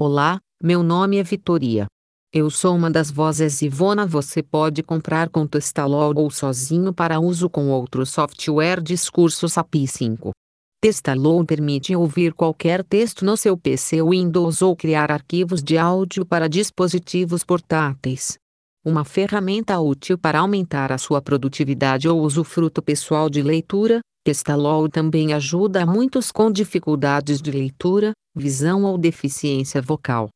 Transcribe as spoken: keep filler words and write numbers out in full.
Olá, meu nome é Vitoria. Eu sou uma das vozes Ivona. Você pode comprar com Testalol ou sozinho para uso com outro software Discurso S A P cinco. Testalol permite ouvir qualquer texto no seu P C Windows ou criar arquivos de áudio para dispositivos portáteis. Uma ferramenta útil para aumentar a sua produtividade ou usufruto pessoal de leitura, Testalol também ajuda a muitos com dificuldades de leitura, visão ou deficiência vocal.